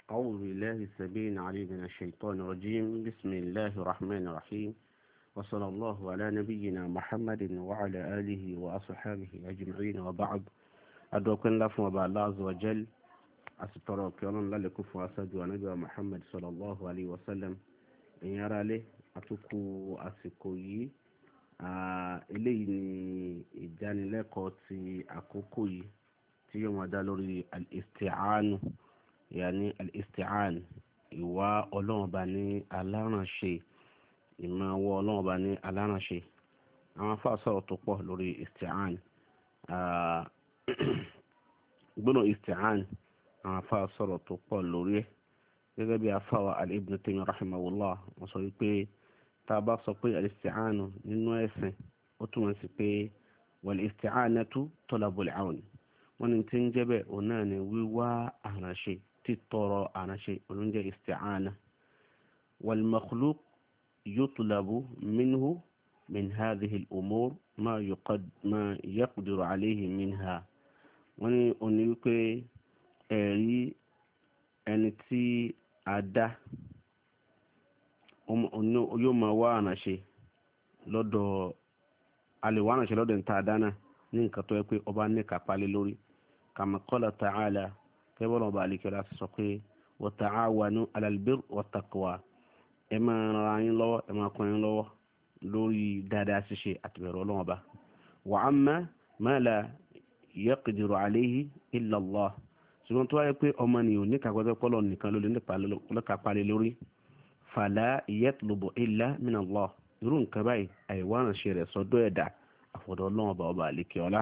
أعوذ بالله السميع العليم من الشيطان الرجيم. بسم الله الرحمن الرحيم، وصلى الله على نبينا محمد وعلى آله وأصحابه أجمعين، وبعد. أدعوكم الله فما الله عز وجل أسترك الله لكم فأسد ونبي محمد صلى الله عليه وسلم إن يرى له أتوكو أسكوي إليني إداني لكوتي أكوكوي تيوم دالوري الاستعانة، yàní al-isti'an, ìwà ọlọ́run ọba ní alárànṣe, ìmọ̀ ọwọ́ ọlọ́run ọba ní alárànṣe. Àwọn afá sọ̀rọ̀ tó pọ̀ lórí isti'an. Gbọ́dọ̀ isti'an, àwọn afá sọ̀rọ̀ tó pọ̀ lórí ẹ̀. Gẹ́gẹ́ bí afá wa Ibn Taymiyyah rahimahullah, wọ́n sọ wípé tá a bá sọ pé al-isti'an nínú ẹ̀sìn, ó túmọ̀ sí pé wal-isti'anatu talabul awn. Wọ́n ní tí ń jẹ́ bẹ́ẹ̀ òun náà ni wíwá àrànṣe, títọrọ àrànṣe, òun jẹ́ isti'ana. wal makhluq yutlabu minhu min hadhihi al-umur ma yaqdiru alayhi minha. wọ́n ní òní wípé ẹ̀rí ẹni tí a dá yóò máa wá àrànṣe lọ́dọ̀, a lè wá àrànṣe lọ́dọ̀ ní tá a dá náà ní nǹkan tó yẹ pé ọba ní kápá lé lórí. kama qala ta'ala, kẹ́bọ́n ọba àlekẹ́lá sọ pé wa ta'awanu 'ala al-birri wat-taqwa, ẹ máa ran yín lọ́wọ́, ẹ máa kún yín lọ́wọ́ lórí dáadáa ṣíṣe àti bẹ̀rù Ọlọ́run ọba. wa amma ma la yaqdiru alayhi illa Allah, ṣùgbọ́n tó wáyé pé ọmọ nìyàn ní kàgbẹ́fẹ́ pọ́lọ̀ nìkan ló lè kápá lé lórí. fala yatlubu illa min Allah, irú nǹkan báyìí àìwá ránṣẹ́ rẹ̀ sọ́dọ̀ ẹ̀dá àfọ̀dọ̀ Ọlọ́run ọba àlekẹ́ọlá.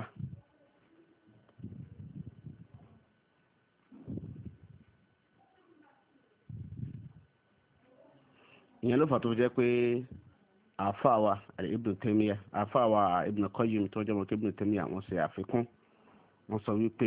ìyẹn ló fà tó jẹ́ pé àfáàwà Ibn Taymiyyah, àfáàwà Ibn Qayyim tó jẹ́ mọ́ Ibn Taymiyyah, wọ́n ṣe àfikún. wọ́n sọ wípé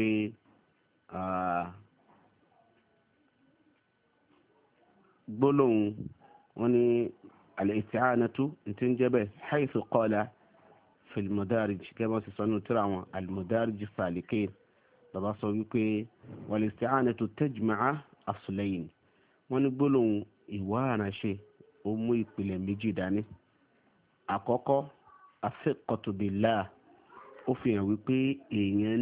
gbólóhùn wọn ní al-isti'anatu tí ń jẹ́ bẹ́ẹ̀ haythu qala fil madarij, kẹ́bọ́n sì sọ nínú tírà wọn al-madarij as-salikin. bàbá sọ wípé wal-isti'anatu tajma'a aslayn. wọ́n ní gbólóhùn ìwá àrànṣe ó mú ìpìlẹ̀ méjì dání. àkọ́kọ́ as-siqqatu billah, ó fi hàn wípé èèyàn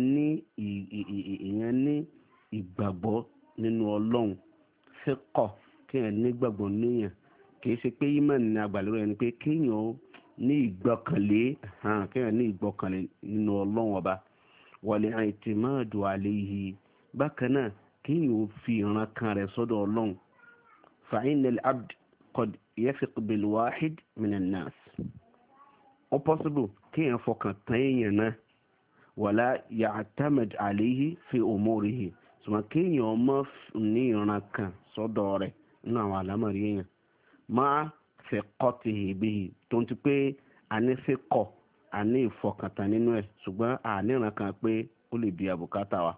ní ìgbàgbọ́ nínú Ọlọ́run. siqqah, kéèyàn ní ìgbàgbọ́ níyàn, kìí ṣe pé ìmánì ní agbàlérò ẹni pé kéèyàn ní ìgbọ́kànlé, kéèyàn ní ìgbọ́kànlé nínú Ọlọ́run ọba. wal-i'timadu alayhi, bákan náà kéèyàn fi ìran kan rẹ̀ sọ́dọ̀ Ọlọ́run. فإن العبد قد يثق بالواحد من الناس. ó possible kéèyàn fọkàn tán èèyàn náà, ولا يعتمد عليه في أموره, ṣùgbọ́n kéèyàn má ní ìran kan sọ́dọ̀ rẹ̀ nínú àwọn àlámọ̀rí èèyàn. مع ثقته به, tó ń ti pé a ní fíkọ̀, a ní ìfọkàntán nínú ẹ̀, ṣùgbọ́n a ní ìran kan pé ó lè bí àbùkátà wa.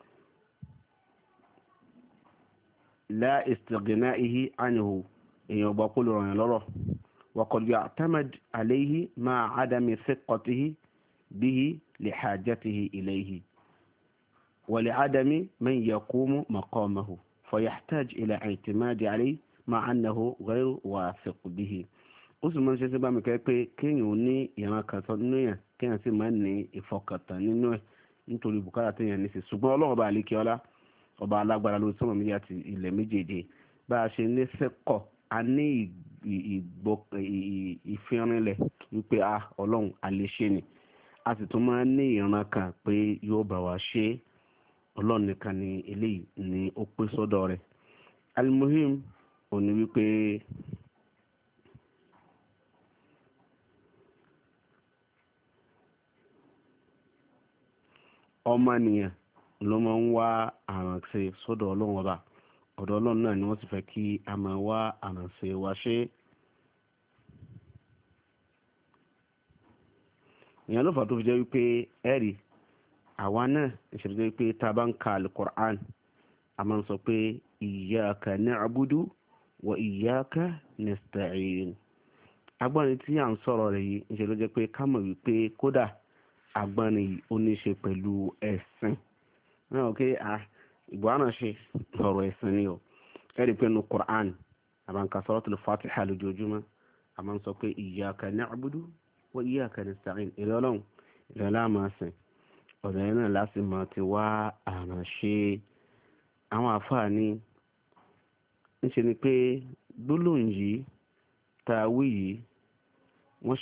لا استغنائه عنه, èèyàn gbọ́ kó lè ràn yàn lọ́rọ̀. وقد يعتمد عليه مع عدم ثقته به لحاجته إليه ولعدم من يقوم مقامه فيحتاج إلى اعتماد عليه مع أنه غير واثق به. ó sì máa ń ṣe sí bámi kẹ́ pé kéèyàn ní ìran kan sọ nínú yẹn, kéèyàn sì máa ń ní ìfọkàntán nínú ẹ̀ nítorí bùkátà téèyàn ní sí. ṣùgbọ́n Ọlọ́run bá àlékè ọlá, ọba alágbára lórí sọ́mọ̀ méjì àti ilẹ̀ méjèèjì, bá a ṣe ní sẹ́kọ̀, a ní ìfìrìnlẹ̀ wípé Ọlọ́run àléṣe ni, a sì tún máa ń ní ìran kan pé yóò bá wa ṣe. Ọlọ́run nìkan ni eléyìí ni ó pé sọ́dọ̀ rẹ̀. Al-muhim ò ní wípé ọmọnìyàn ló máa ń wá àrànṣe sọ́dọ̀ Ọlọ́run ọba. ọ̀dọ̀ Ọlọ́run náà ni wọ́n sì fẹ́ kí a máa wá àrànṣe wa ṣe. ìyẹn ló fà tó fi jẹ́ wípé ẹ̀rí àwa náà ìṣẹ̀lẹ̀ jẹ́ wípé tá a bá ń ka al-Qur'an, a máa ń sọ pé iyyaka na'budu wa iyyaka nasta'in. agbọ́nrin tí à ń sọ̀rọ̀ rẹ̀ yìí ìṣẹ̀lẹ̀ ló jẹ́ pé ká mọ̀ wípé kódà agbọ́nrin yìí ó ní í ṣe pẹ̀lú ẹ̀sìn. náà ìbò àránṣe ọ̀rọ̀ ẹ̀sìn ni o. ẹ̀rí pé nu Qur'an àbáǹkà suratul Fatiha lójoojúmọ́ a máa ń sọ pé iyyaka na'budu wa iyyaka nasta'in ìrẹ́ ọlọ́run ìrẹ́ láàmà sìn ọ̀dọ̀ yẹn náà láti máa ti wá àránṣe. àwọn àfáà ní ńṣe ni pé gbólóhùn yìí tá a wí yìí wọ́n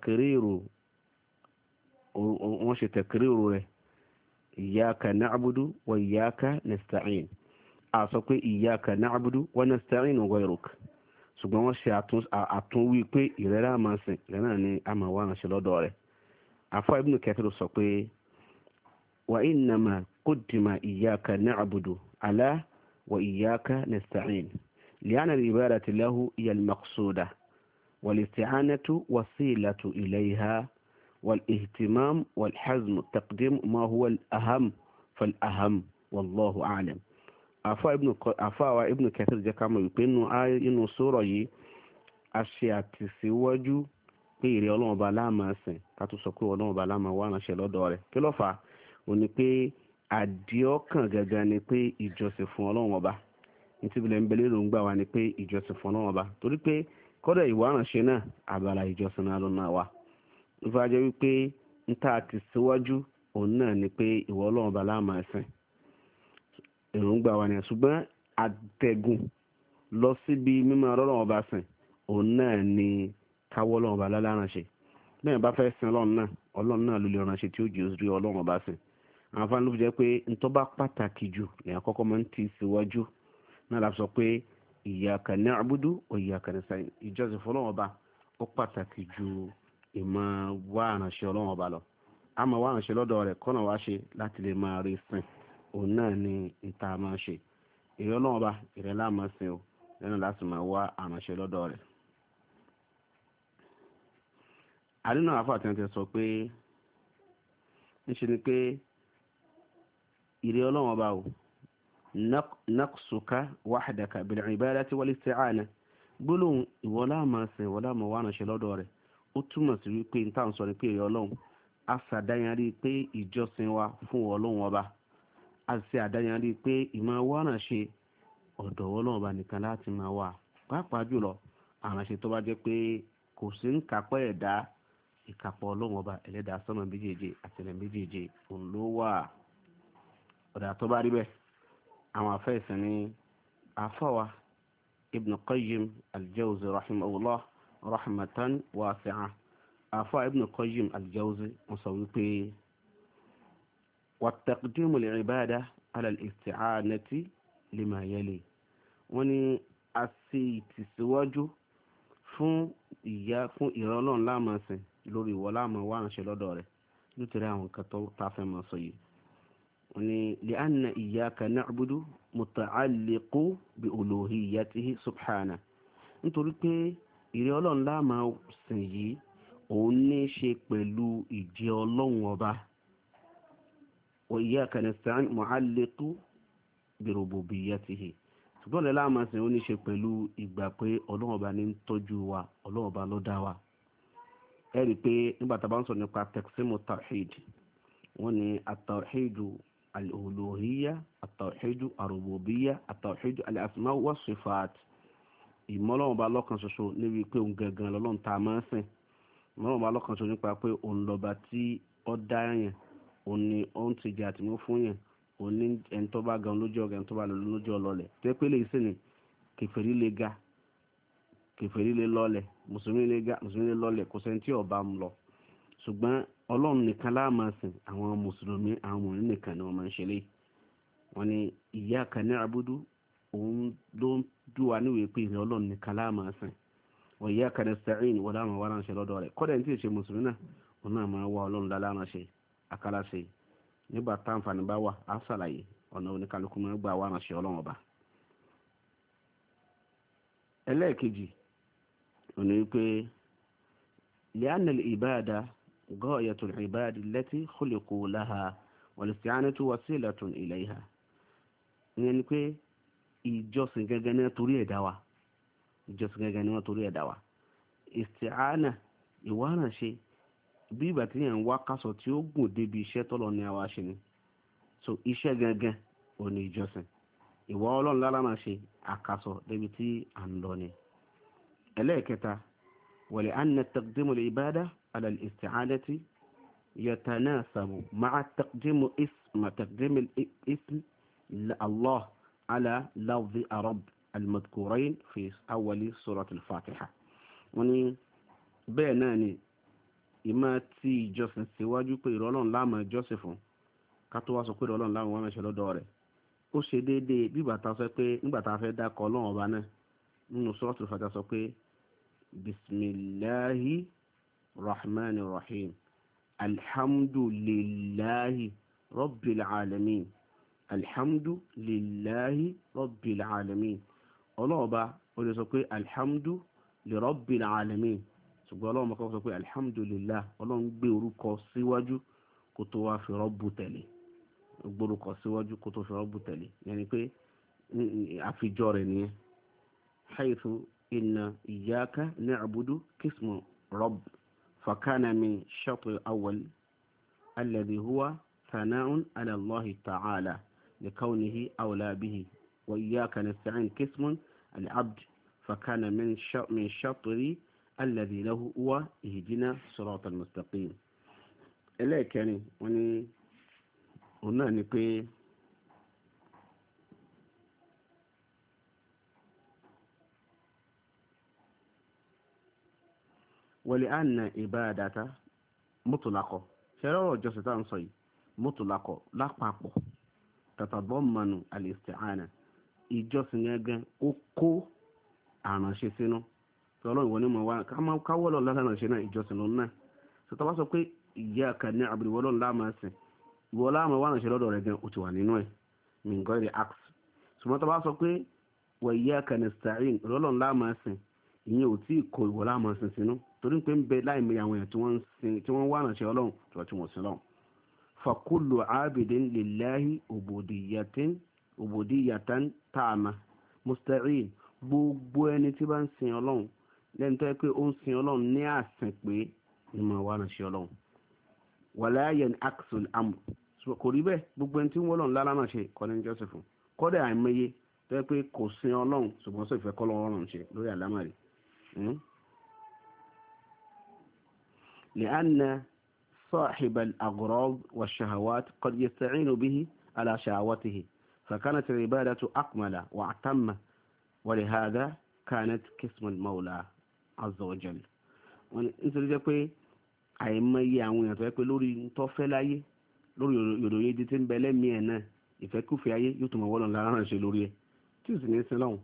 ṣe tẹ̀kírìrù rẹ̀ iyyaka na'budu wa iyyaka nasta'in a sọ pé iyyaka na'budu wa nasta'inu ghayruk ṣùgbọ́n wọ́n ṣe àtúnwí pé ìrẹ́lá máa sìn lẹ́nà ni a máa wá ránṣẹ́ lọ́dọ̀ rẹ̀. àfọ́ Ibn Kathir sọ pé wa innama quddima iyyaka na'budu ala wa iyyaka nasta'in li'anna al-ibadata lahu hiya al-maqsuda wal-isti'anatu wasilatu ilayha wal-ihtimam wal-hazm taqdim ma huwa al-aham fal-aham wallahu a'lam. àfáà Ibn Kathir jẹ́ ká mọ̀ wípé inú sura yìí a ṣe àtìsíwájú pé ìrẹ́ ọlọ́run ọba láàmà sìn ká tó sọ pé ọlọ́run ọba láàmà wá ránṣẹ́ lọ́dọ̀ rẹ̀. kí ló fà á? ó ní pé àdìọ́kàn gangan ni pé ìjọsìn fún ọlọ́run ọba ní tí bilẹ̀ ń bẹ lérò ń gbà wá ni pé ìjọsìn fún ọlọ́run ọba torí pé kọ́dọ̀ ìwà ránṣẹ́ náà abala ìjọsìn náà ló náà wà. ìfà jẹ́ wípé ń tà àtìsíwájú òun náà ni pé ìwọ ọlọ́run ọba láàmà sìn èròǹgbà wa ni ṣùgbọ́n àtẹ̀gùn lọ síbi mímọ́ ọlọ́run ọba sìn òun náà ni káwọ́ ọlọ́run ọba láláránṣẹ́. bẹ́ẹ̀ bá fẹ́ sin ọlọ́run náà ló lè ránṣẹ́ tí ó jù rí ọlọ́run ọba sìn. àwọn afáàní ló fi jẹ́ pé ntọ́ bá pàtàkì jù ní àkọ́kọ́ máa ń tì síwájú náà la sọ pé iyyaka na'budu wa iyyaka nasta'in ìjọsìn fún ọlọ́run ọba ó pàtàkì ju ìmọ̀ wá ránṣẹ́ ọlọ́run ọba lọ. àmọ́ wá ránṣẹ́ lọ́dọ̀ rẹ̀ kọ́nà wá ṣe láti lè máa rí sìn òun náà ni ìta máa ṣe ìrẹ́ ọlọ́run ọba ìrẹ́ láàmà sìn o lẹ́nu láti máa wá àránṣẹ́ lọ́dọ̀ rẹ̀. àdínà àfáà tí wọ́n ti sọ pé ńṣe ni pé ìrẹ́ ọlọ́run ọba o naqsuka wahdaka bil ibadati wal isti'ana gbólóhùn ìwọ láàmà sìn ìwọ láàmà wá àránṣẹ́ lọ́dọ̀ rẹ̀ ó túmọ̀ sí wípé níta ń sọ ni pé ìrẹ́ ọlọ́run a ṣàdáyanrí pé ìjọsìn wa fún ọlọ́run ọba a ṣe àdáyanrí pé ìmọ̀ wá ránṣẹ́ ọ̀dọ̀ ọlọ́run ọba nìkan láti máa wà pàápàá jùlọ àránṣẹ́ tó bá jẹ́ pé kò sí ń kápẹ́ ẹ̀dá ìkápọ̀ ọlọ́run ọba ẹlẹ́dàá sọ́nà méjèèjì àtẹlẹ méjèèjì òun ló wà. ọ̀dà tó bá rí bẹ́ẹ̀ àwọn afẹ́sẹ̀ ní àfọwà Ibn Qayyim al-Jawzi rahimahullah rahmatan wasi'a. àfọwà Ibn Qayyim al-Jawzi wọ́n sọ wípé وتقديم العبادة على الاستعانة لما يلي wọ́n ní a ṣe ìtìsíwájú fún ìrọ̀lọ́run láàmà sìn lórí ìwọ láàmà wá ránṣẹ́ lọ́dọ̀ rẹ̀ nítorí àwọn nǹkan tó ta fẹ́ máa sọ yìí. wọ́n ní لأن إياك نعبد متعلق بألوهيته سبحانه nítorí pé ìrẹ́ ọlọ́run láàmà sìn yìí òun ní í ṣe pẹ̀lú ìjẹ́ ọlọ́run ọba. وإياك نستعين معلق بربوبيته ṣùgbọ́n lẹ́la máa sìn ó ní ṣe pẹ̀lú ìgbà pé ọlọ́run ọba ní ń tọ́jú wa ọlọ́run ọba ló dá wa. ẹ rí i pé nígbà tá a bá ń sọ nípa taqsimu tawhid wọ́n ní at-tawhidu al-uluhiyya at-tawhidu ar-rububiyya at-tawhidu al-asma wa sifat. ìmọ̀ ọlọ́run ọba lọ́kan ṣoṣo níbi pé òun gangan lọ́lọ́run tá a máa ń sìn. ìmọ̀ ọlọ́run ọba lọ́kan ṣoṣo nípa pé òun lọ́ba tí ó dá yẹn òun ni òun ti jẹ àtìmọ́ fún yẹn òun ní ẹni tó bá gan lójú ọgá ẹni tó bá lọ lójú ọlọlẹ tó yẹ pé lè sí ni kèfèrí lè ga kèfèrí lè lọlẹ mùsùlùmí lè ga mùsùlùmí lè lọlẹ kò sẹ́ni tí ọba ń lọ ṣùgbọ́n ọlọ́run nìkan la máa sìn àwọn mùsùlùmí àwọn mùsùlùmí nìkan ni wọ́n máa ń ṣe léyìí. wọ́n ní iyyaka na'budu òun ló ń dùn wá níwèé pé ìrìn ọlọ́run nìkan la máa sìn wa iyyaka nasta'in wọ́n láwọn wá ránṣẹ́ lọ́dọ̀ rẹ̀ kọ́dẹ̀ ní tí ì ṣe mùsùlùmí náà òun náà máa wá ọlọ́run lálẹ́ ránṣẹ́ akálàṣe nígbà táǹfààní bá wà á ṣàlàyé ọ̀nà oníkálukú máa gbà wá ránṣẹ́ ọlọ́run ọba. ẹlẹ́ẹ̀kejì òní wípé li'anna al-ibada ghayatu al-ibadi allati khuliqu laha wal-isti'anatu wasilatun ilayha. ìyẹn ni pé ìjọsìn gẹ́gẹ́ ní torí ẹ̀dá wa ìjọsìn gẹ́gẹ́ ní wọ́n torí ẹ̀dá wa. isti'ana ìwárànṣe bí ìgbà tí yẹn ń wá kásọ̀ tí ó gùn débi iṣẹ́ tọ́lọ̀ ní àwa ṣe ni. so iṣẹ́ gangan ò ní ìjọsìn ìwọ ọlọ́run lára máa ṣe àkàsọ̀ débi tí à ń lọ ni. ẹlẹ́ẹ̀kẹta wàlẹ̀ anna taqdimu al-ibada ala al-isti'anati yatanasabu ma'a taqdimu ism Allah ala lafzi arab al-madhkurain fi awwali surat al-fatiha. wọ́n ní bẹ́ẹ̀ náà ni ìmọ̀ tí ìjọsìn síwájú pé ìrọ̀lọ́run láàmú ìjọsìn fún ká tó wá sọ pé ìrọ̀lọ́run láàmú wọn ṣe lọ́dọ̀ rẹ̀ ó ṣe déédéé bí bàtà sọ pé nígbà tá a fẹ́ dákọ̀ ọlọ́run ọba náà nínú suratul Fatiha sọ pé bisimilahi rahmanir rahim alhamdulillahi rabbil alamin alhamdulillahi rabbil alamin ọlọ́run ọba ó lè sọ pé alhamdu li rabbil alamin ṣùgbọ́n ọlọ́run ọba kọ́ sọ pé alhamdulillah ọlọ́run gbé orúkọ síwájú kó tó wá fi rọ́bù tẹ̀lé gbórúkọ síwájú kó tó fi rọ́bù tẹ̀lé yẹni pé àfijọ́ rẹ̀ nìyẹn haythu inna iyyaka na'budu kismu rabb fakana min shatr awwal alladhi huwa thana'un ala Allahi ta'ala likawnihi awla bihi wa iyyaka nasta'in kismun al-abd fakana min shatri alladhi lahu huwa ihdina siratal mustaqim. ẹlẹ́ẹ̀kẹrin wọ́n ní òun náà ni pé wọlé àna ìbáradàta mọ́tòlákọ̀ ṣẹlẹ́rọ̀ ìjọsìn tá à ń sọ yìí mọ́tòlákọ̀ lápapọ̀ tàtàbọ́mọ̀nù al-isti'ana ìjọsìn yẹn gan ó kó àránṣe sínú tí ọlọ́run ìwọ ní mọ̀ wá káwọ́ lọ lálàránṣe náà ìjọsìn lọ náà tó tọ́ bá sọ pé iyyaka na'budu ìwọ lọ́run láàmà sìn ìwọ láàmà wà ránṣẹ́ lọ́dọ̀ rẹ̀ gan ó ti wà nínú ẹ̀ min ghairi aks ṣùgbọ́n tó bá sọ pé wa iyyaka nasta'in ọlọ́run láàmà sìn ìyẹn ò tí ì kó ìwọ láàmà sìn sínú torí pé ń bẹ láì mẹ́rin àwọn èèyàn tí wọ́n wà ránṣẹ́ ọlọ́run tí wọ́n ti wọ̀ sí lọ́run. fa kullu abidin lillahi ubudiyatan ta'ama musta'in gbogbo ẹni tí bá ń sin ọlọ́run lẹ́nu tó yẹ pé ó ń sin ọlọ́run ní àsìn pé ní máa wà ránṣẹ́ ọlọ́run wala yan aksul amr kò rí bẹ́ẹ̀ gbogbo ẹni tí ń wọ́lọ́run lára náà ṣe kọ́ni joseph kọ́dẹ̀ àìmọye tó yẹ pé kò sin ọlọ́run ṣùgbọ́n sọ ìfẹ́ kọ́lọ́ ọlọ́run ṣe lórí àlámàrí. لأن صاحب الأغراض والشهوات قد يستعين به على شهوته فكانت العبادة أكمل وأتم ولهذا كانت قسم المولى عز وجل. nítorí jẹ́ pé àìmọye àwọn èèyàn tó yẹ pé lórí tó fẹ́ láyé lórí ìròyìn ìdí tí ń bẹ lẹ́mìí ẹ̀ náà ìfẹ́kùfẹ́ ayé yóò tún mọ̀ wọ́lọ̀ lára ránṣẹ́ lórí ẹ̀ tí ò sì ní í sin lọ́hùn.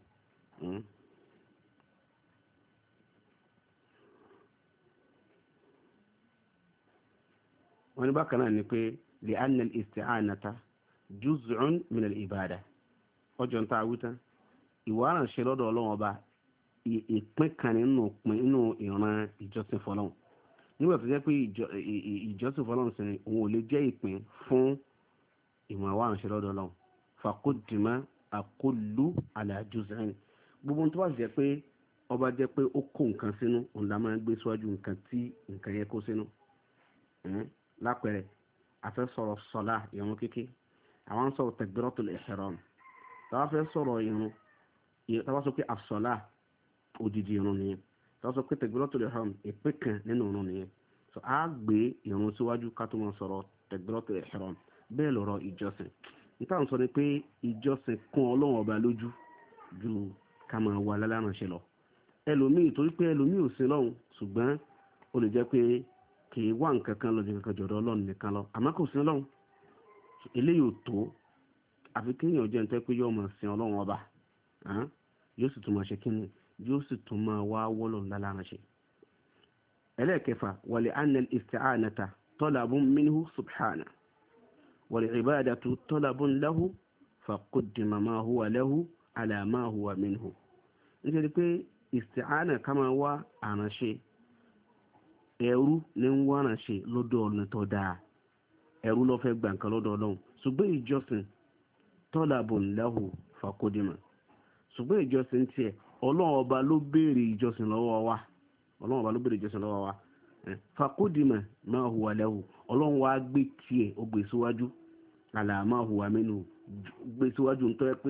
wọ́n ní bákan náà ni pé li'anna al-isti'anata juz'un min al-ibada ọjọ́ ń ta awítán ìwà ránṣẹ́ lọ́dọ̀ ọlọ́run ọba ìpín kan nínú ìran ìjọsìn fọlọ́run nígbà tó jẹ́ pé ìjọsìn fọlọ́run sì ni òun ò lè jẹ́ ìpín fún ìmọ̀ àwọn àránṣẹ́ lọ́dọ̀ ọlọ́run fàkódìmá àkólú àlàjùzẹ́ni gbogbo tó bá jẹ́ pé ọba jẹ́ pé ó kó nǹkan sínú òun la máa ń gbé síwájú nǹkan tí nǹkan yẹn kó sínú. lápẹẹrẹ afẹ́ sọ̀rọ̀ sọ̀lá ìrun kíkí àwọn sọ̀rọ̀ takbiratul ihram táwa fẹ́ sọ̀rọ̀ ìrun táwa sọ pé àsọ̀lá odidi ìrun nìyẹn táwa sọ pé takbiratul ihram ìpín kan nínú ìrun nìyẹn so a gbé ìrun síwájú ká tó máa sọ̀rọ̀ takbiratul ihram bẹ́ẹ̀ lọ́rọ̀ ìjọsìn níta ń sọ ni pé ìjọsìn kún ọlọ́run ọba lójú ju ká máa wà lálàránṣẹ́ lọ ẹlòmíì torí pé ẹlòmíì ò sin lọ́hùn ṣùgbọ́n ó lè jẹ́ pé kì í wá nǹkan kan lọ ju nǹkan jọ̀dọ̀ ọlọ́run nìkan lọ àmọ́ kò sin lọ́hùn eléyìí ò tó àfi kéèyàn jẹ́ nítorí pé yóò máa sin ọlọ́run ọba yóò sì tún máa ṣe kíni yóò sì tún máa wá wọ́lọ̀ lálàránṣẹ́. ẹlẹ́ẹ̀kẹfà wàlẹ̀ anel isti'anata talabun minhu subhana wàlẹ̀ ibadatu talabun lahu faqaddima ma huwa lahu ala ma huwa minhu. nítorí pé isti'ana ká máa wá àránṣẹ́ ẹrú ní ń wá àránṣẹ́ lọ́dọ̀ ọ̀nà tó dáa ẹrú ló fẹ́ gbà nǹkan lọ́dọ̀ ọlọ́run ṣùgbọ́n ìjọsìn talabun lahu faqaddima ṣùgbọ́n ìjọsìn tiẹ̀ ọlọ́run ọba ló béèrè ìjọsìn lọ́wọ́ wa ọlọ́run ọba ló béèrè ìjọsìn lọ́wọ́ wa faqaddima ma huwa lahu ọlọ́run wa gbé tiẹ̀ ó gbé síwájú ala ma huwa minhu gbé síwájú ń tọ́ pé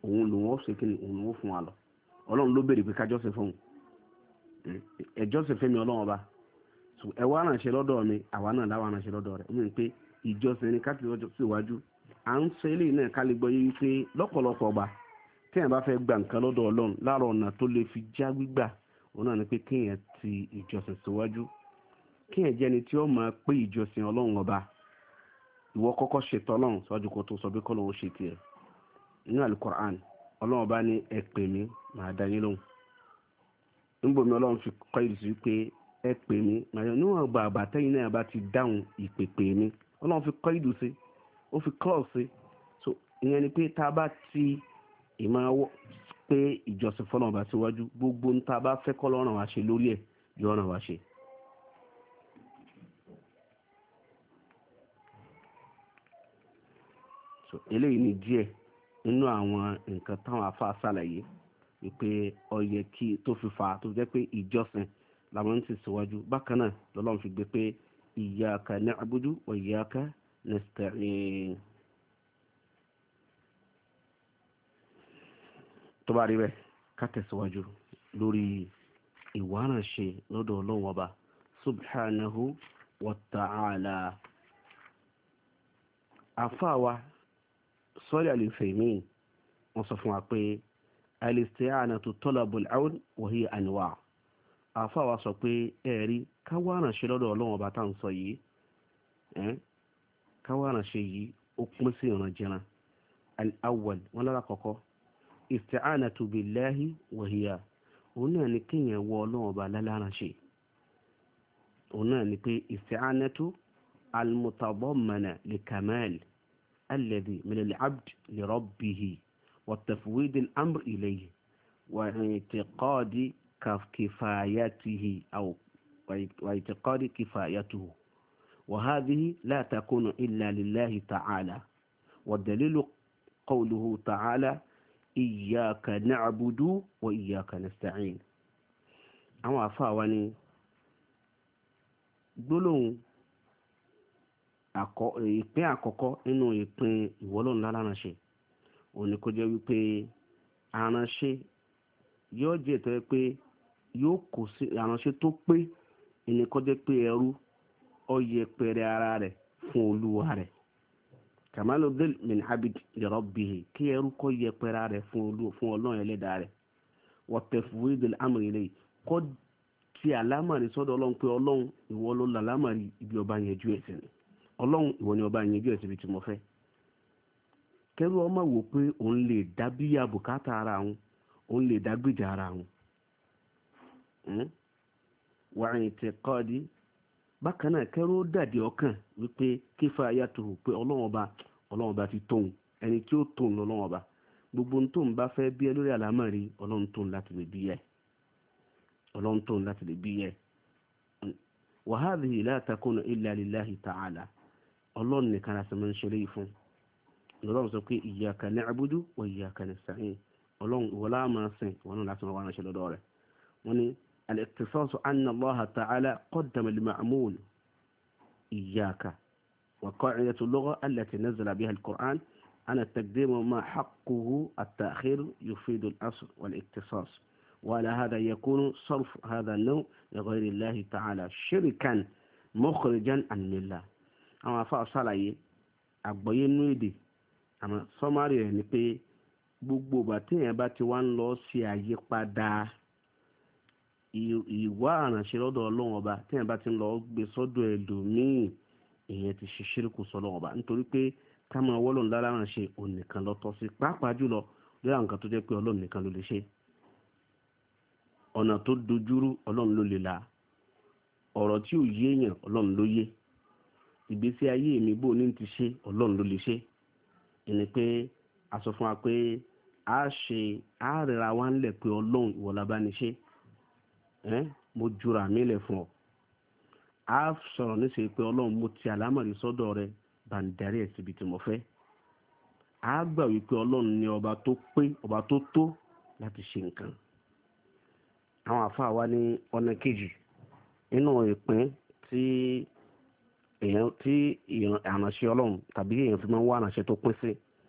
òun lòun ó ṣe kíni òun lòun ó fún wa lọ ọlọ́run ló béèrè pé ká jọ́sìn fún un ẹ jọ́sìn fẹ́mi ọlọ́run ọba ẹ wá ránṣẹ́ lọ́dọ̀ mi àwa náà láwa ránṣẹ́ lọ́dọ̀ rẹ̀ ó mìíràn pé ìjọsìn ni ká ti síwájú à ń sọ eléyìí náà ká lè gbọ́ yé pé lọ́pọ̀lọpọ̀ ọba tí èèyàn bá fẹ́ gba nǹkan lọ́dọ̀ ọlọ́run láàárọ̀ ọ̀nà tó lè fi já gbígbà òun náà ni pé kéèyàn ti ìjọsìn síwájú kéèyàn jẹ́ni tí ó máa pé ìjọsìn ọlọ́run ọba ìwọ kọ́kọ́ ṣètò ọlọ́run síwájú kó tó sọ pé kọ́ lóun ṣe tiẹ̀ nínú alukur'an ọlọ́run ọba ní ẹ pè mí màá dá yín lóhùn níbomi ọlọ́run fi kọ́ ìlú sí pé ẹ pè mí màá yọ níwọ̀n gba àbátẹ́yìn náà bá ti dáhùn ìpèpè mi ọlọ́run fi kọ́ ìlú sí ó fi kọ́ sí so ìyẹn ni pé tá a bá ti ìmọ̀ pé ìjọsìn fọlọ́run ọba síwájú gbogbo ń tá a bá fẹ́ kọ́ lọ́rùn wa ṣe lórí ẹ̀ yọ ọ̀ràn wa ṣe. eléyìí ni díẹ̀ nínú àwọn nǹkan táwọn afá ṣàlàyé wípé ó yẹ kí tó fi fa tó jẹ́ pé ìjọsìn làwọn ń tẹ̀síwájú bákan náà lọ́lọ́run fi gbé pé iyyaka na'budu wa iyyaka nasta'in. tó bá rí bẹ́ẹ̀ ká tẹ̀síwájú lórí ìwárànṣe lọ́dọ̀ ọlọ́run ọba subhanahu wa ta'ala. àfáà wa Salih Al-Uthaymin wọ́n sọ fún wa pé al-isti'anatu talabul awn wa hiya anwa' àfáà wa sọ pé ẹ̀rí káwárànṣe lọ́dọ̀ ọlọ́run ọba tá à ń sọ yìí káwárànṣe yìí ó pín sí ìrànjẹran al-awwal wọn lára kọ̀kọ́ isti'anatu billahi wa hiya òun náà ni kéèyàn wọ ọlọ́run ọba lálárànṣe òun náà ni pé isti'anatu al-mutadammana li kamal الذي من العبد لربه وتفويض الأمر إليه واعتقاد كفايته واعتقاد كفايته وهذه لا تكون إلا لله تعالى والدليل قوله تعالى إياك نعبد وإياك نستعين أما فاواني قولوا ìpín àkọ́kọ́ nínú ìpín ìwọ́lọ́run láránṣẹ́ òun ni kó jẹ́ wípé aránṣẹ́ yóò jẹ́ ìtọ́ pé yóò kó sí aránṣẹ́ tó pé ẹni kó jẹ́ pé ẹrú ó yẹpẹrẹ ara rẹ̀ fún olúwa rẹ̀ kàmáàlú dil min abid li rabbihi kí ẹrú kó yẹpẹrẹ ara rẹ̀ fún ọlọ́run ẹlẹ́dàá rẹ̀ wa tafwidil amri ilayhi kó ti àlámọ̀rí sọ́dọ̀ ọlọ́run pé ọlọ́run ìwọ ló lálámọ̀rí ibi ọba yẹn ju ẹ̀sìn ni ọlọ́run ìwọ ni ọba yẹn bí ẹ̀sìn bí tí mo fẹ́ kẹ́rù ọmọ wò pé òun lè dá bíyà bùkátà ara òun òun lè dá gbèjà ara òun wàhìn tẹ kọ́ọ̀dì bákan náà kẹ́rù ó dàdí ọkàn wípé kífà ayàtò pé ọlọ́run ọba ti tóun ẹni tí ó tóun lọ́lọ́run ọba gbogbo ohun tóun bá fẹ́ bí ẹ lórí àlámọ̀rí ọlọ́run tóun láti lè bí yẹ ọlọ́run tóun láti lè bí yẹ wa hadhihi la takunu illa lillahi ta'ala ọlọ́run nìkan láti máa ń ṣe léyìí fún ọlọ́run sọ pé iyyaka na'budu wa iyyaka nasta'in ọlọ́run ìwọlá máa sìn wọn náà láti máa wá ránṣẹ́ lọ́dọ̀ rẹ̀ wọ́n ní al-ikhtisasu anna Allaha ta'ala qaddama al-ma'mul iyyaka wa qa'idatu al-lugha allati nazala biha al-Qur'an ana taqdimu ma haqquhu at-ta'khir yufidu al-asl wal-ikhtisas وعلى هذا يكون صرف هذا النوع لغير الله تعالى شركا مخرجا عن الملة àwọn afa ṣàlàyé àgbọ́yé nú èdè àmọ́ sọ́márì rẹ̀ ni pé gbogbo ìgbà téèyàn bá ti wá ń lọ sí àyípadà ìwà àrànṣe lọ́dọ̀ ọlọ́run ọba téèyàn bá ti ń lọ gbé sọ́dọ̀ ẹlòmíì èèyàn ti ṣe ṣírìkù sọ́dọ̀ ọba nítorí pé ká máa wọ́lọ́run lára àrànṣe òun nìkan ló tọ́ sí pàápàá jùlọ lórí àwọn nǹkan tó jẹ́ pé ọlọ́run nìkan ló lè ṣe ọ̀nà tó dojúrú ọlọ́run ló lè la ọ̀rọ̀ tí ò yé èèyàn ọlọ́run ló yé ìgbésí ayé mi bó ní ti ṣe ọlọ́run ló lè ṣe ẹni pé a sọ fún wa pé a rẹra wa ń lẹ̀ pé ọlọ́run ìwọ la bá ní ṣe mo jura mi lẹ̀ fún ọ a sọ̀rọ̀ níṣẹ́ pé ọlọ́run mo ti àlámọ̀rí sọ́dọ̀ rẹ bàǹdarí ẹ̀ síbi tí mo fẹ́ a gbà wípé ọlọ́run ni ọba tó pé ọba tó tó láti ṣe nǹkan àwọn àfa wa ní ọ̀nà kejì nínú ìpín tí àránṣẹ́ ọlọ́run tàbí èèyàn fi máa ń wá àránṣẹ́ tó pín sí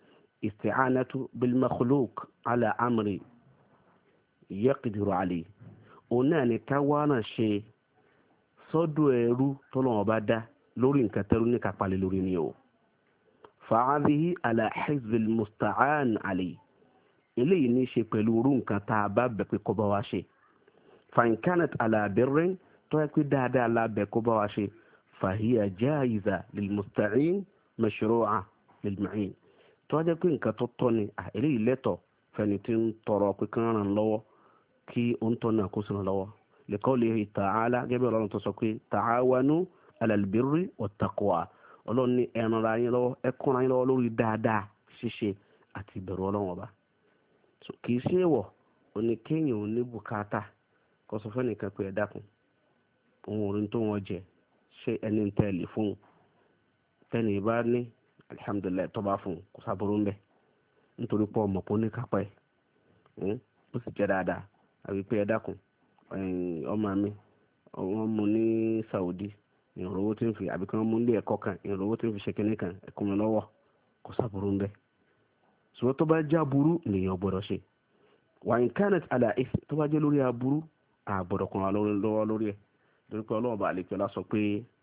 isti'anatu bil makhluq ala amri yaqdiru alayhi òun náà ni ká wá náà ṣe sọ́dọ̀ ẹrú tọ́lọ́wọ́n bá dá lórí nǹkan tẹ́rú ní kápálẹ̀ lórí ni o fa'adhihi ala hizbil musta'an alayhi eléyìí ní í ṣe pẹ̀lú orú nǹkan tá a bá bẹ̀ pé kó bá wa ṣe fa in kanat ala birrin tó yẹ pé dáadáa la bẹ̀ kó bá wa ṣe fahiya jaiza lil musta'in mashru'a lil mu'in tó jẹ́ pé nǹkan tó tọ́ ni eléyìí lẹ́tọ̀ fẹ́ni tí ń tọrọ pé kán ràn lọ́wọ́ kí ó ń tọ́ náà kó sàn lọ́wọ́ li qawlihi ta'ala gẹ́gẹ́ ọlọ́run tó sọ pé ta'awanu ala al-birri wat-taqwa ọlọ́run ní ẹ ràn ara yín lọ́wọ́ ẹ kún ara yín lọ́wọ́ lórí dáadáa ṣíṣe àti ìbẹ̀rù ọlọ́run ọba kì í ṣe èèwọ̀ òní kéèyàn ò ní bùkátà kó sọ fẹ́ nìkan pé ẹ dákun òun ò rí tó wọn jẹ ṣé ẹni ń tẹ̀lé fún un tẹ́ni bá ní alihamudulilayi tó bá fún un kò sábúrú ń bẹ̀ nítorí pé ọmọ pọ̀ ní kápá ẹ̀ ó sì jẹ́ dáadáa àbí pé ẹ dákun ọmọ mi wọ́n mú ní Saudi ìrànlọ́wọ́ tí ń fi àbí kí wọ́n mú ilé ẹ̀kọ́ kan ìrànlọ́wọ́ tí ń fi ṣe kínní kan ẹ̀kún mi lọ́wọ́ kò sábúrú ń bẹ̀ ṣùgbọ́n tó bá já burú nìyẹn gbọ́dọ̀ ṣe wà in kanat ala ith tó bá jẹ́ lórí aburú àgbọ̀dọ̀ kan lọ́wọ́ lórí ẹ̀ torí pé ọlọ́run bá àlejò ọlá sọ pé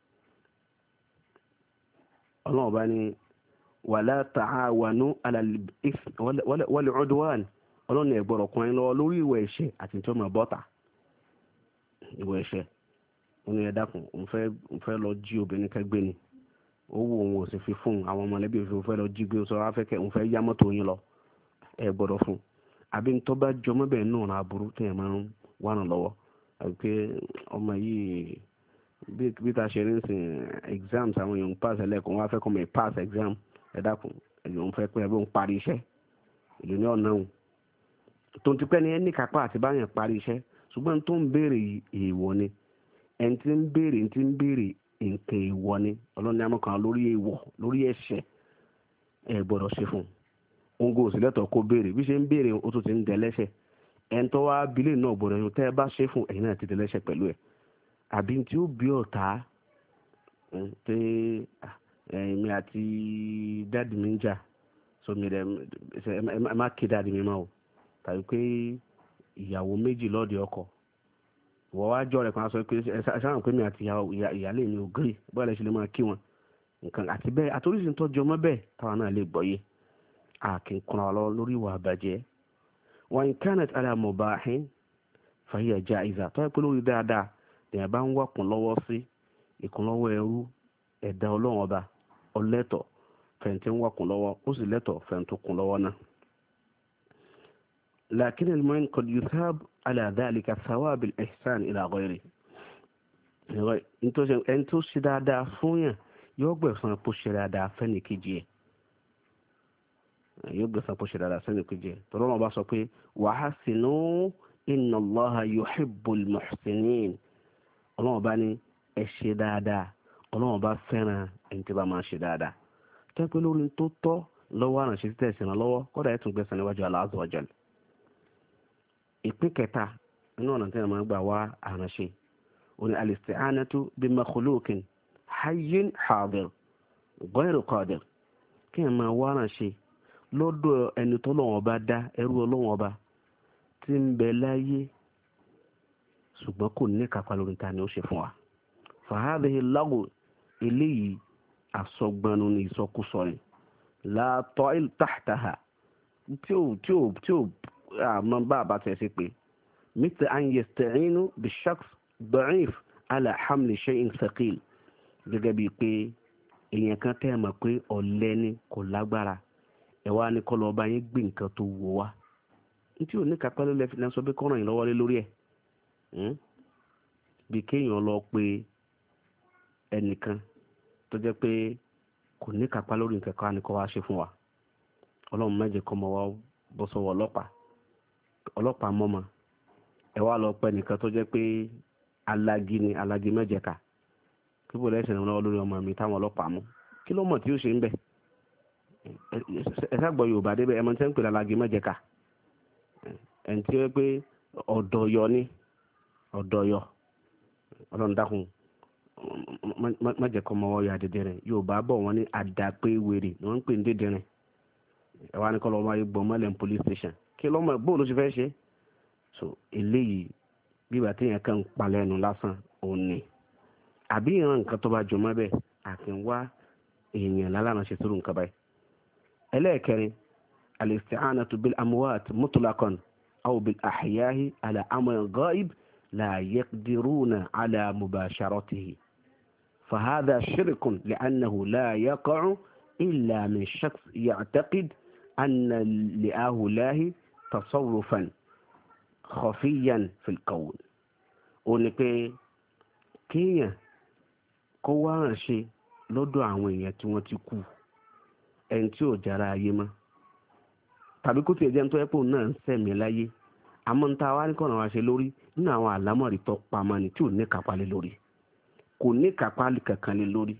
ọlọ́run bá ní wala ta'awanu ala al-ith wal-'udwan ọlọ́run ẹ̀ gbọ́dọ̀ kan lọ́wọ́ lórí ìwà ẹ̀ṣẹ̀ àti tí ó máa bọ́ta ìwà ẹ̀ṣẹ̀ wọn ni ẹ dákun òun fẹ́ lọ jí obìnrin kẹgbẹ́ ni owó òun ò sì fi fún àwọn mọ̀lẹ́bí òfin fẹ́ lọ jí gbé sọ afẹ́kẹ́ òun fẹ́ yá mọ́tò yín lọ ẹ gbọ́dọ̀ fún àbí tó bá jọmọ́ bẹ́ẹ̀ náà ra aburú tó yẹn máa ń wà náà lọ́wọ́ àbí pé ọmọ yìí bí ta ṣe rí sìn exams àwọn èèyàn ń pass ẹlẹ́kùn wọn á fẹ́ kọ́ mọ̀ pass exam ẹ dákun òun fẹ́ pé ẹ bí òun parí iṣẹ́ ìlú ní ọ̀nà òun tó ń ti pẹ́ ni ẹ ní kápá àti báyẹn parí iṣẹ́ ṣùgbọ́n tó ń béèrè èèwọ̀ ni ẹni tí ń béèrè nǹkan èèwọ̀ ni ọlọ́ni amọ̀kan lórí èèwọ̀ lórí ẹ̀ṣẹ̀ ẹ gbọ́dọ̀ ṣe fún un òun kò sì lẹ́tọ̀ọ́ kó béèrè bí ṣe ń béèrè ó tún ti ń dẹlẹ́ṣẹ̀ ẹni tó wá abilé náà gbọ́dọ̀ yín tẹ́ ẹ bá ṣe fún ẹ̀yin náà ti dẹlẹ́ṣẹ̀ pẹ̀lú ẹ̀ àbí tí ó bí ọ̀tá pé èmi àti dáàdì mi ń jà so mi rẹ̀ ẹ má ké dáàdì mi mọ́ o tàbí pé ìyàwó méjì lọ́ọ̀dẹ ọkọ wọ́n wá jọ rẹ̀ kan sọ pé ẹ sáà pé mi àti ìyálé mi ò gírì bóyá lè ṣe lè máa kí wọn nǹkan àti bẹ́ẹ̀ àtòrísì ń tọ́jú ọmọ bẹ́ẹ̀ táwọn náà lè gbọ́yé àkínkùnra lọ lórí ìwà àbàjẹ́ wa in kanat ala mubahin fahiya jaiza tó yẹ pé lórí dáadáa lèyàn bá ń wà kún lọ́wọ́ sí ìkúnlọ́wọ́ ẹrú ẹ̀dá ọlọ́run ọba ọlẹ́tọ̀ fẹ̀ǹtì ń wà kún lọ́wọ́ ó sì lẹ́tọ̀ fẹ̀ǹtì kún lọ́wọ́ náà. lakin al-mu'in qad yuthab ala dhalika thawab al-ihsan ila ghayri ẹni tó ṣe dáadáa fún yàn yóò gbẹ̀san kó ṣe dáadáa fẹ́ni kejì ẹ̀ yóò gbẹ̀san kó ṣe dáadáa fẹ́ni kejì ẹ̀ tọ́lọ́ wọn bá sọ pé wa hasinu inna Allaha yuhibbul muhsinin ọlọ́wọ́n bá ní ẹ ṣe dáadáa ọlọ́wọ́n bá fẹ́ràn ẹni tí bá máa ṣe dáadáa tẹ́ pé lórí tó tọ́ lọ́wọ́ àránṣẹ́ títẹ̀ ìsìn lọ́wọ́ kọ́dà ẹ̀ tún gbẹ̀san níwájú Allah azza wa jal. ìpín kẹta inú ọ̀nà tí wọ́n máa gbà wá àránṣẹ́ òní al-isti'anatu bi makhluqin hayyin hadir ghayru qadir kí ẹ̀ máa wá àránṣẹ́ lọ́dọ̀ ẹni tó lọ́wọ́ bá dá ẹrú ọlọ́wọ́ bá tí ń bẹ láyé ṣùgbọ́n kò ní kápá lórí ta ni ó ṣe fún wa fàhádìí lágò eléyìí àsọgbọnù ní ìsọkúsọ ni látọ̀ ìtàhtàhà tí ò àmọ́ bá a bá tẹ̀ sí pé mithla an yasta'inu bi-shakhs da'if ala hamli shay'in thaqil gẹ́gẹ́ bíi pé èèyàn kan tẹ́ ẹ̀ mọ̀ pé ọ̀lẹ ni kò lágbára ẹ̀ wá ní kọ́ lọ́ọ́ bá yín gbé nǹkan tó wò wá tí ò ní kápá ló lẹ́fi lẹ́sọ bí kọ́ràn yín lọ́wọ́ lé lórí ẹ̀ bí kéèyàn lọ pé ẹnìkan tó jẹ́ pé kò ní kápá lórí nǹkan kan ní kó wá ṣe fún wa ọlọ́run mẹ́jẹ kọ́ mọ́ wá bọ́ sọ́wọ́ ọlọ́pàá mọ́mọ́ ẹ wá lọ pẹ́ nìkan tó jẹ́ pé alági mẹ́jẹ ká kí bó lẹ́sẹ̀ náà lórí ọmọ mi táwọn ọlọ́pàá mú kí ló mọ̀ tí ó ṣe ń bẹ̀ ẹ ságbọ́ Yorùbá débẹ̀ ẹ mọ̀ tí ń pè alági mẹ́jẹ ká ẹni tí ó pé ọ̀dọ̀yọ ni ọ̀dọ̀yọ ọlọ́run dákun má jẹ́ kọ́ mọ́wọ́ ya dédé rẹ̀ Yorùbá bọ̀ wọ́n ní àdàpé wèrè ni wọ́n ń pè ní dédé rẹ̀ ẹ wá ní kọ́ lọ́ọ́ máa yẹ gbọ́n mọ́lẹ̀ police station kí lọ́mọ bó ló ṣe fẹ́ ṣe. so eléyìí bíbá téèyàn kàn ń palẹ̀ ẹnu lásán òun ni àbí ìran nǹkan tó bá jọmọ́ bẹ́ẹ̀ àti wá èèyàn lálànà ṣe sórí nǹkan báyìí. ẹlẹ́ẹ̀kẹrin al-isti'anatu bil amwat mutlaqan aw bil ahyahi ala amrin ghaib la yaqdiruna ala mubasharatihi فهذا شرك لأنه لا يقع إلا من شخص يعتقد أن لهؤلاء تصرفا خفيا في الكون. ó ní pé kéèyàn kó wá ràn ṣe lọ́dọ̀ àwọn èèyàn tí wọ́n ti kú ẹni tí ò jára ayé mọ́ tàbí kó tiẹ̀ jẹ́ nítorí pé òun náà ń sẹ̀mí láyé àmọ́ ń ta wá ní kọ́nà wá ṣe lórí nínú àwọn àlámọ̀rí tó pamọ́ ni tí ò ní kápá lé lórí kò ní kápá kankan lé lórí.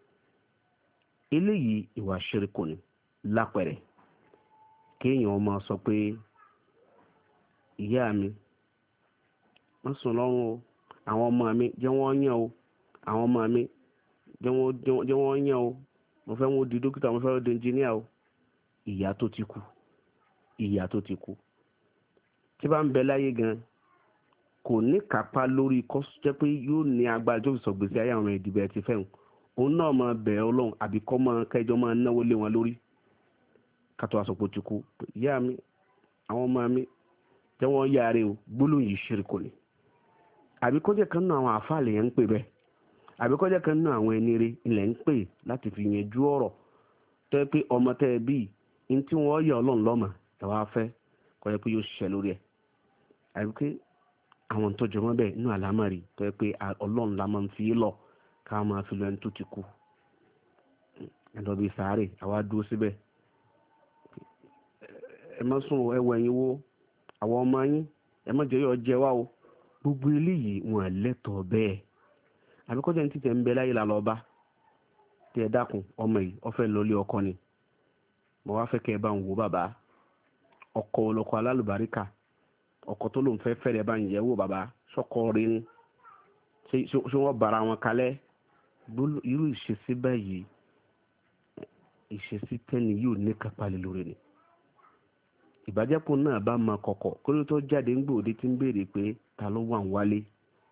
eléyìí ìwà ṣíríkù ni lápẹ̀rẹ̀ kéèyàn máa sọ pé ìyá mi wọ́n sùn lọ́rùn o àwọn ọmọ mi jẹ́ wọ́n yàn o àwọn ọmọ mi jẹ́ wọ́n yàn o mo fẹ́ wọ́n di dókítà mo fẹ́ wọ́n di ẹnjìníà o. ìyá tó ti kú tí bá ń bẹ láyé gan kò ní kápá lórí kọ́ jẹ́ pé yóò ní agbára tó fi sọ gbèsè ayé àwọn ìdìbò ẹ̀ ti fẹ́hùn òun náà máa bẹ̀rẹ̀ ọlọ́run àbí kọ́ máa kẹjọ máa náwó lé wọn lórí kátó àsopọ̀ ti kú ìyá mi àwọn ọmọ mi jẹ́ wọ́n yáre o gbólóhùn yìí ṣíríkù ni. àbí kọ́jẹ́ kan náà àwọn àfáàlẹ̀ yẹn ń pè bẹ́ẹ̀ àbí kọ́jẹ́ kan náà àwọn ẹni rẹ̀ ilẹ̀ ń pè láti fi yanjú ọ̀rọ̀ tó yẹ pé ọmọ tẹ́ ẹ bíi ní tí wọ́n yẹ ọlọ́run lọ́mọ ẹ̀ wá fẹ́ kọ́jẹ́ pé yóò ṣiṣẹ́ lórí ẹ̀ àbí pé àwọn tó jọmọ́ bẹ́ẹ̀ inú àlámọ̀rí tó yẹ pé ọlọ́run la máa ń fi lọ ká máa fi lọ ẹni tó ti kú ẹ̀dọ́ bíi sàárè àwa dúró síbẹ̀ ẹ má sùn ẹwọ ẹ̀yin wo àwọn ọmọ yín ẹ má jẹ́ yọ jẹ wá o gbogbo eléyìí wọn lẹ́tọ̀ọ́ bẹ́ẹ̀ àbí kọjá ní títẹ̀ ń bẹ láyé lálọ́ bá tẹ́ ẹ dákun ọmọ yìí ọfẹ́ lọlé ọkọ ni mo wá fẹ́ kẹ́ ẹ bá ń wo bàbá ọkọ olóko alálùbáríkà ọkọ tó lóun fẹ́ fẹ́rẹ̀ bá ń yẹ̀ wò bàbá sọkọ rí ni ṣé wọ́n bára wọn kalẹ̀ irú ìṣesí báyìí ìṣesí tẹ́ni yóò ní kápálẹ̀ lórí ni ìbàjẹ́pọ̀ náà bá máa kọ̀kọ̀ kó ló tó jáde ń gbòde tí ń béèrè pé ta ló wà ń wálé.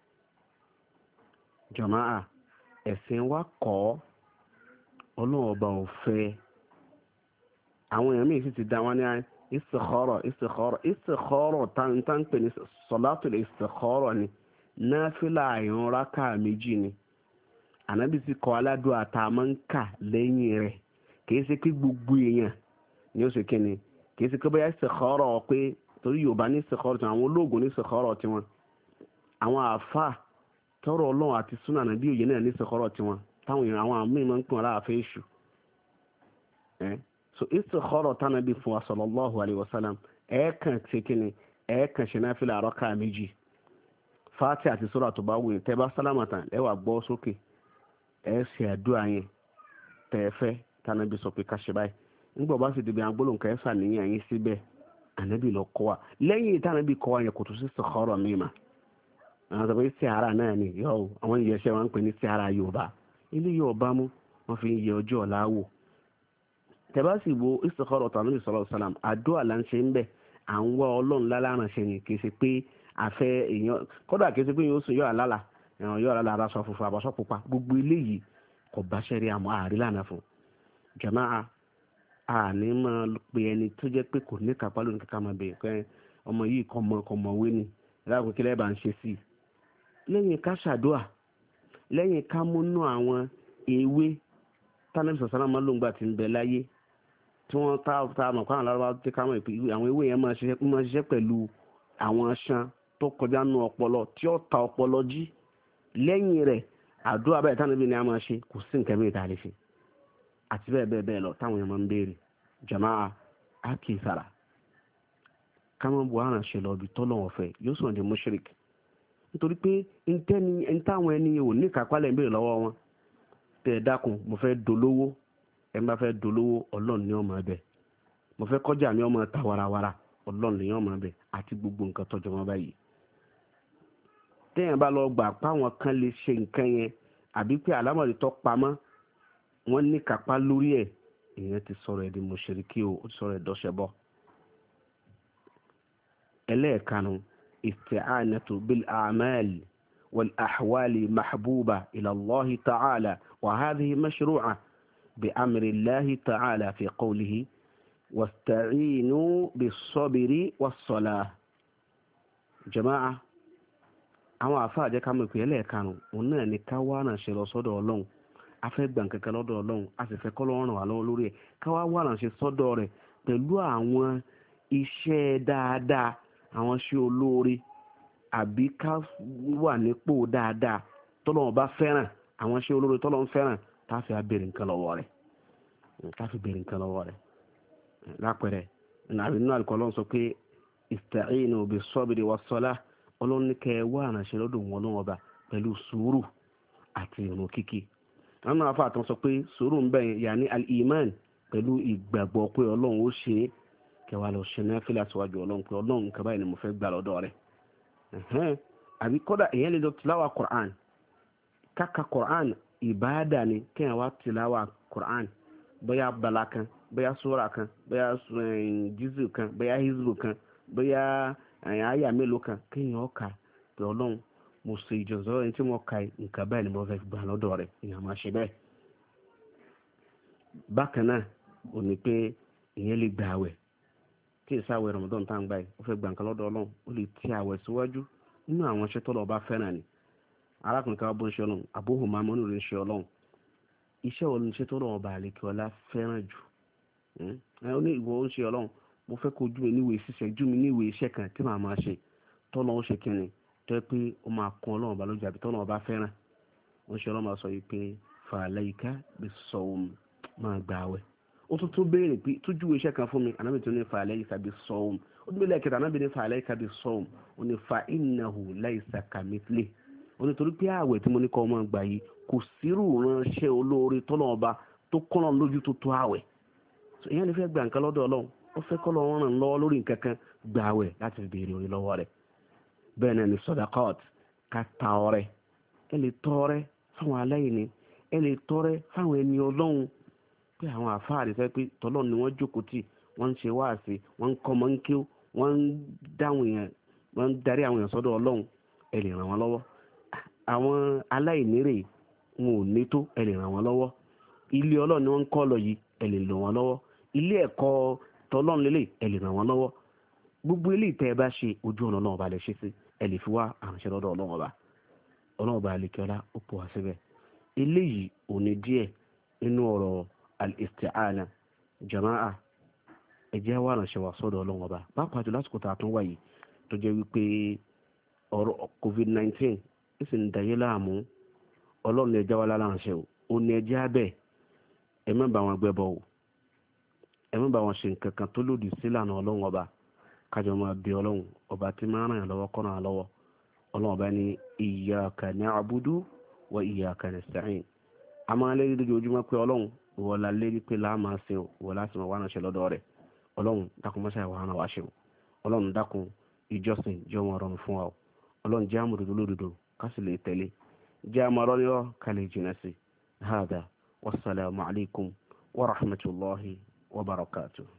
jàmáà ẹ̀sìn wa kọ́ ọlọ́run ọba ò fẹ́ àwọn èèyàn míì sì ti dá wọn ní istikhara táǹtàn pè ní salatul istikhara ni náfìlà àyàn rákà méjì ni ànábì sì kọ́ aládùn àtàmọ́ ń kà lẹ́yìn rẹ̀ kìí ṣe pé gbogbo èèyàn ni ó ṣe kíni kìí ṣe pé bóyá istikhara pé torí yorùbá ní istikhara tí àwọn olóògùn ní istikhara tiwọn àwọn àáfà tọrọ ọlọ́run àti súnà nàbí òye náà ní istikhara tiwọn táwọn èèyàn àwọn àmì máa ń pè wọn láàfẹ́ èṣù so istikhara tánàbí fún wa sallallahu alayhi wa sallam ẹ̀ẹ̀kan ṣe kíni ẹ̀ẹ̀kan ṣe náfìlà rákà méjì fàtí àti sura tó bá wù yín tẹ́ bá sálámà tán ẹ wá gbọ́ sókè ẹ ṣe àdúrà yẹn tẹ́ẹ̀fẹ́ tánàbí sọ pé ká ṣe báyìí nígbà bá sì dìbò agbólóhùn kẹ́ ṣàníyàn yín síbẹ̀ ànábì lọ kọ́ wa lẹ́yìn tánàbí kọ́ wa yẹn kò tún sí istikhara mímà àwọn sọ pé istikhara náà ni yọ àwọn ìyẹsẹ̀ wọn ń pè ní istikhara yorùbá ilé yorùbá mú wọn fi ń yẹ ọjọ́ ọ̀la wò tẹ́ bá sì wo istikhara tánàbí sallallahu alaihi wasallam àdúrà là ń ṣe ń bẹ̀ à ń wá ọlọ́run lálàrán ṣe ni kì í ṣe pé àfẹ́ èèyàn kódà kìí ṣe pé yóò sùn yóò àlálà ẹ̀ràn yóò àlálà aṣọ funfun àbọ̀ṣọ pupa gbogbo eléyìí kò bá ṣẹ́rí àmọ́ àárí lànà fún jàmáà àní máa pe ẹni tó jẹ́ pé kò ní kápá lónìí kíkà máa bẹ̀rẹ̀ pé ọmọ yìí kò mọ̀wé ni ẹ̀rọ kílẹ̀ bá ń ṣe sí i lẹ́yìn ká ṣàdúà lẹ́yìn ká múnú àwọn ewé tánàbí sọ̀sánà máa ló ń gbà tí ń bẹ láyé tí wọ́n tá àmọ̀ kó àwọn alárúbá tí ká mọ̀ àwọn ewé yẹn máa ṣiṣẹ́ pẹ̀lú àwọn aṣan tó kọjá nù ọpọlọ tí ó ta ọpọlọ jí lẹ́yìn rẹ̀ àdúrà bẹ́ẹ̀ tánàbí ni a máa ṣe kò sí nǹkan mìíràn tá a lè ṣe àti bẹ́ẹ̀ bẹ́ẹ̀ bẹ́ẹ̀ lọ táwọn èèyàn máa ń béèrè jàmáà á kì í sára káwọn buhari ṣe lọ ibi tọ́lọ́wọ́n fẹ́ yóò sọ̀rọ̀ di mushrik nítorí pé ntáwọn ẹni ò ní kápálẹ̀ ń béèrè lọ́wọ́ wọn tẹ̀ ẹ̀ dákun mo fẹ́ dolówó ẹ̀ ń bá fẹ́ dolówó ọlọ́run ní ọmọ ẹbẹ̀ mo fẹ́ kọjá ní ọmọ ta warawara ọlọ́run ní ọmọ ẹbẹ̀ àti gbogbo nǹkan tọ́jọ́ wọn báyìí téèyàn bá lọ gbà páwọn kan lè ṣe nǹkan yẹn àbí pé àlámọ̀rí tó pamọ́ wọ́n ní kápá lórí ẹ̀ ìyẹn ti sọ̀rọ̀ ẹ̀ di mùṣírikí o, ó ti sọ̀rọ̀ ẹ̀ dọ́ṣẹbọ. ẹlẹ́ẹ̀kanu isti'anatu bil a'mal wal ahwali mahbuba ila Allahi ta'ala wa hadhihi mashru'a bi amri Allahi ta'ala fi qawlihi wasta'inu bis sabri was salah. jama'a àwọn àfáà jẹ́ ká mọ̀ pé ẹlẹ́ẹ̀kanu òun náà ni ká wá náà ṣe lọ sọ́dọ̀ Ọlọ́run. a fẹ́ gbà kankan lọ́dọ̀ Ọlọ́run, a sì fẹ́ k'Ọlọ́run ràn wá lọ́wọ́ lórí ẹ̀, ká wá wá náà ṣe sọ́dọ̀ rẹ̀ pẹ̀lú àwọn iṣẹ́ dáadáa, àwọn iṣẹ́ olóore, àbí ká wà nípò dáadáa tọ́lọ́run bá fẹ́ràn, àwọn iṣẹ́ olóore tọ́lọ́run fẹ́ràn, tá a fi béèrè nǹkan lọ́wọ́ rẹ̀, lápẹẹrẹ nínú Al-Qur'an sọ pé ista'inu bis-sabri was-salah. Ọlọ́run ní kẹ́ ẹ wá àránṣẹ́ lọ́dọ̀ wọn lọ́wọ́ ọba pẹ̀lú sùúrù àti ìrun kíkí. àwọn afa àtàn sọ pé sùúrù ń bẹ yàní al-iman, pẹ̀lú ìgbàgbọ́ pé Ọlọ́run ó ṣe é, kẹwàá lọ ṣe náfìlà síwájú Ọlọ́run pé Ọlọ́run nǹkan báyìí ni mo fẹ́ gbà lọ́dọ̀ rẹ̀. àbí kódà èèyàn lè lọ tìláwà Qur'an, káka Qur'an ìbáàdà ni kéèyàn wá tìláwà Qur'an, bóyá abala kan, bóyá sura kan, bóyá jùzù kan, bóyá hizbu kan, bóyá àyà mélòó kan, kéèyàn kà pé Ọlọ́run mo ṣe ìjọsọ ẹni tí mo ka nǹkan báyìí ni mo fẹ́ gbà lọ́dọ̀ rẹ̀, èèyàn máa ṣe bẹ́ẹ̀. bákan náà ò ní pé ìyẹn lè gba àwẹ̀, kí èsì àwẹ̀ Ramadan tá à ń gbà yìí ó fẹ́ gbà nǹkan lọ́dọ̀ Ọlọ́run, ó lè ti àwẹ̀ síwájú nínú àwọn iṣẹ́ tọ́lọ́ ọba fẹ́ràn ni. arákùnrin kan bó ń ṣe Ọlọ́run, Abu Humama ní ń ṣe Ọlọ́run, iṣẹ́ wo ni iṣẹ́ tọ́lọ́ ọba àlekè ọlá fẹ́ràn jù? ó ní ìwọ ń ṣe Ọlọ́run, mo fẹ́ kó ojú mi níwèé ṣiṣẹ́, ojú mi níwèé iṣẹ́ kan tí màá máa ṣe tọ́lọ́ ó ṣe kíni tó yẹ pé ó máa kún Ọlọ́run ọba lójú àbí tọ́lọ́ ọba fẹ́ràn. ó ń ṣe Ọlọ́run máa sọ yìí pé fa'alayka bis-sawm, máa gbà àwẹ̀. ó tún béèrè pé tójú iṣẹ́ kan fún mi, Ànábì tó ní fa'alayka bis-sawm. ó tún béèrè kẹta, Ànábì ní fa'alayka bis-sawm, ó ní fa innahu laysa kamithlihi. ó ní torí pé àwẹ̀ tí mo ní kọ́ ọmọ gbà yìí kò sírù ránṣẹ́ olóore tọ́lọ́ ọba tó kọ́nà lójú tó tó àwẹ̀. ìyẹn lè fẹ́ gbà nǹkan lọ́dọ̀ Ọlọ́run, ó fẹ́ kọ́ lọ́wọ́ ràn lọ́wọ́ lórí nǹkan kan, gbà àwẹ̀ láti fi béèrè orí lọ́wọ́ rẹ̀. bẹ́ẹ̀ náà ni sọdakọ́t, ká ta ọrẹ. ẹ lè tọrẹ fáwọn aláìní, ẹ lè tọrẹ fáwọn ẹni Ọlọ́run, pé àwọn àfáàrí fẹ́ pé tọ́lọ́ ni wọ́n jókòó tì, wọ́n ń ṣe wáàsí, wọ́n ń kọ́ mọ́ ń kí, wọ́n ń darí àwọn èèyàn sọ́dọ̀ Ọlọ́run, ẹ lè ràn wọ́n lọ́wọ́. àwọn aláìní rè wọn ò ní tó, ẹ lè ràn wọ́n lọ́wọ́. ilé Ọlọ́run ni wọ́n ń kọ́ lọ yìí, ẹ lè lò wọ́n lọ́wọ́. ilé ẹ̀kọ́ tọ́lọ́run lélẹ̀, ẹ lè ràn wọ́n lọ́wọ́. gbogbo ilé ìtẹ́ ẹ bá ṣe ojú ọ̀nà náà ọba lè ṣe sí, ẹ lè fi wá àránṣẹ́ lọ́dọ̀ Ọlọ́run ọba. Ọlọ́run ọba àlekèọlá ó pọ̀ wá síbẹ̀. eléyìí ò ní díẹ̀ nínú ọ̀rọ̀ al-isti'ana. jama'a ẹ jẹ́ wá àránṣẹ́ wa sọ́dọ̀ Ọlọ́run ọba, pàápàá jù lásìkò tá a tún wáyé tó jẹ́ wípé ọ̀rọ̀ COVID-19 ó sì ń dayé láàmú. Ọlọ́run ẹ jẹ́ wá láránṣẹ́ o, ó ní ẹ jẹ́ abẹ́, ẹ má bá wọn gbẹ́bọ o, ẹ má bá wọn ṣe nǹkan kan tó lòdì sílànà Ọlọ́run ọba. kájọ máa bí Ọlọ́run ọba tí máa ràn yàn lọ́wọ́ kọ́nà lọ́wọ́. Ọlọ́run ọba ní iyyaka na'budu wa iyyaka nasta'in. a máa lérí lójoojúmọ́ pé Ọlọ́run ìwọ la lérí pé láà máa sìn o, ìwọ láti máa wá ránṣẹ́ lọ́dọ̀ rẹ̀. Ọlọ́run dákun mọ́ṣáà ìwà hàn wá ṣe o. Ọlọ́run dákun ìjọsìn jẹ́ wọn rọrùn fún wa o. Ọlọ́run jẹ́ àmọ̀dodo lódodo ká sì lè tẹ̀lé, jẹ́ àmọ̀rọ̀ ni ọ́ ká lè jìnà sí. hada wasalaamu alaykum wa rahmatulahi wa barakatuh.